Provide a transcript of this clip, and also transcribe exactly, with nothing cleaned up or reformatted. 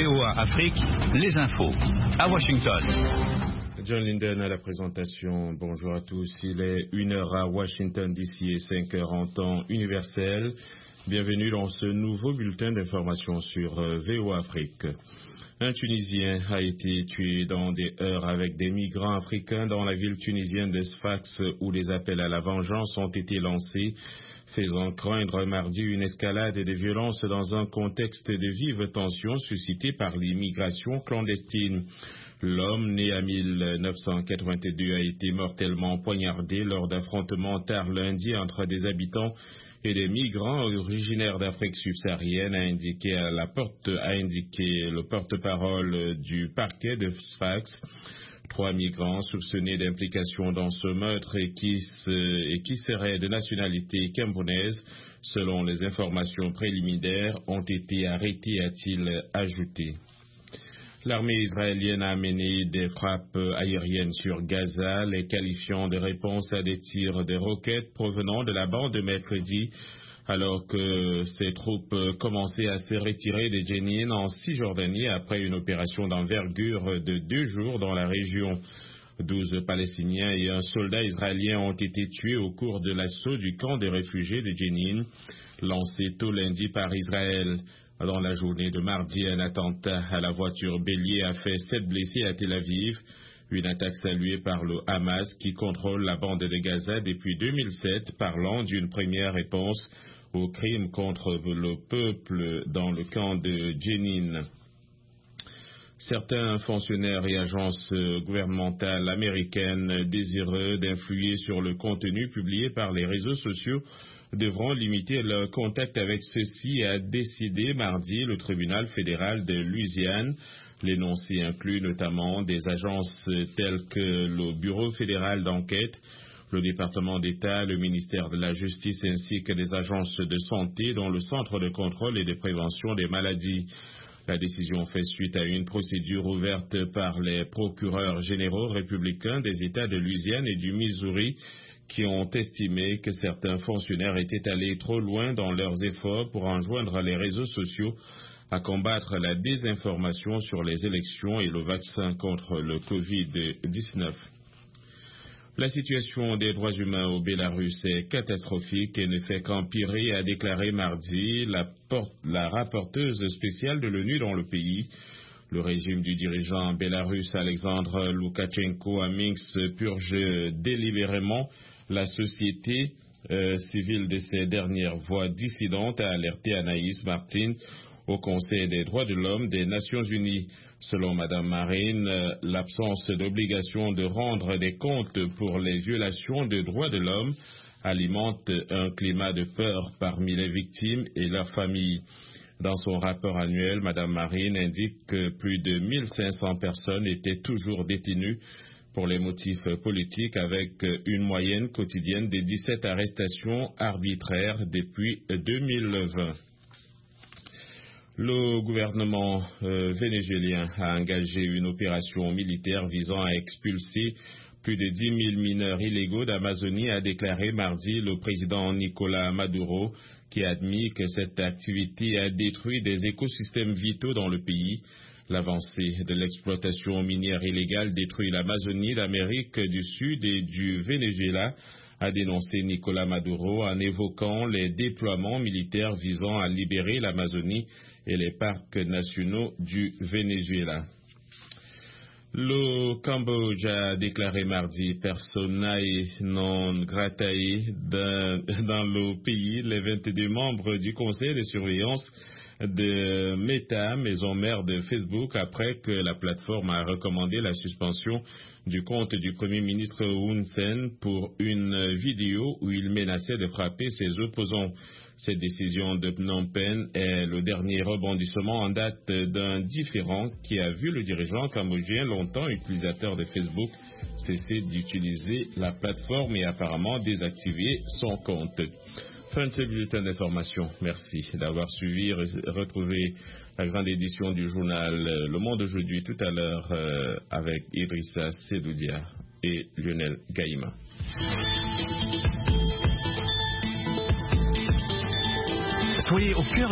V O A Afrique, les infos. À Washington. John Linden à la présentation. Bonjour à tous. Il est une heure à Washington D C et cinq heures en temps universel. Bienvenue dans ce nouveau bulletin d'information sur V O A Afrique. Un Tunisien a été tué dans des heurts avec des migrants africains dans la ville tunisienne de Sfax où des appels à la vengeance ont été lancés, faisant craindre mardi une escalade de violence dans un contexte de vive tension suscité par l'immigration clandestine. L'homme, né en mille neuf cent quatre-vingt-deux, a été mortellement poignardé lors d'affrontements tard lundi entre des habitants et des migrants originaires d'Afrique subsaharienne, a indiqué, à la porte, a indiqué le porte-parole du parquet de Sfax. Trois migrants soupçonnés d'implication dans ce meurtre et qui, se, et qui seraient de nationalité camerounaise, selon les informations préliminaires, ont été arrêtés, a-t-il ajouté. L'armée israélienne a mené des frappes aériennes sur Gaza, les qualifiant de réponse à des tirs de roquettes provenant de la bande de mercredi, alors que ses troupes commençaient à se retirer de Jenin en Cisjordanie après une opération d'envergure de deux jours dans la région. Douze Palestiniens et un soldat israélien ont été tués au cours de l'assaut du camp de réfugiés de Jenin, lancé tôt lundi par Israël. Dans la journée de mardi, un attentat à la voiture bélier a fait sept blessés à Tel Aviv, une attaque saluée par le Hamas qui contrôle la bande de Gaza depuis deux mille sept, parlant d'une première réponse aux crimes contre le peuple dans le camp de Jenin. Certains fonctionnaires et agences gouvernementales américaines désireux d'influer sur le contenu publié par les réseaux sociaux devront limiter leur contact avec ceux-ci, a décidé mardi le tribunal fédéral de Louisiane. L'énoncé inclut notamment des agences telles que le Bureau fédéral d'enquête, le département d'État, le ministère de la Justice ainsi que des agences de santé dont le Centre de contrôle et de prévention des maladies. La décision fait suite à une procédure ouverte par les procureurs généraux républicains des États de Louisiane et du Missouri qui ont estimé que certains fonctionnaires étaient allés trop loin dans leurs efforts pour enjoindre les réseaux sociaux à combattre la désinformation sur les élections et le vaccin contre le covid dix-neuf. La situation des droits humains au Bélarus est catastrophique et ne fait qu'empirer, a déclaré mardi la, porte, la rapporteuse spéciale de l'ONU dans le pays. Le régime du dirigeant bélarus Alexandre Loukachenko à Minsk purge délibérément la société euh, civile de ces dernières voix dissidentes, a alerté Anaïs Martin au Conseil des droits de l'homme des Nations Unies. Selon Mme Marine, euh, l'absence d'obligation de rendre des comptes pour les violations des droits de l'homme alimente un climat de peur parmi les victimes et leurs familles. Dans son rapport annuel, Mme Marine indique que plus de mille cinq cents personnes étaient toujours détenues pour les motifs politiques, avec une moyenne quotidienne de dix-sept arrestations arbitraires depuis deux mille vingt. Le gouvernement euh, vénézuélien a engagé une opération militaire visant à expulser plus de dix mille mineurs illégaux d'Amazonie, a déclaré mardi le président Nicolás Maduro, qui a admis que cette activité a détruit des écosystèmes vitaux dans le pays. L'avancée de l'exploitation minière illégale détruit l'Amazonie, l'Amérique du Sud et du Venezuela, a dénoncé Nicolás Maduro en évoquant les déploiements militaires visant à libérer l'Amazonie et les parcs nationaux du Venezuela. Le Cambodge a déclaré mardi personae non gratae dans, dans le pays les vingt-deux membres du conseil de surveillance de Meta, maison mère de Facebook, après que la plateforme a recommandé la suspension du compte du Premier ministre Hun Sen pour une vidéo où il menaçait de frapper ses opposants. Cette décision de Phnom Penh est le dernier rebondissement en date d'un différend qui a vu le dirigeant cambodgien, longtemps utilisateur de Facebook, cesser d'utiliser la plateforme et apparemment désactiver son compte. Fin de ce bulletin d'information. Merci d'avoir suivi et retrouvé la grande édition du journal Le Monde aujourd'hui tout à l'heure euh, avec Idrissa Sedoudia et Lionel Gaïma. Soyez au cœur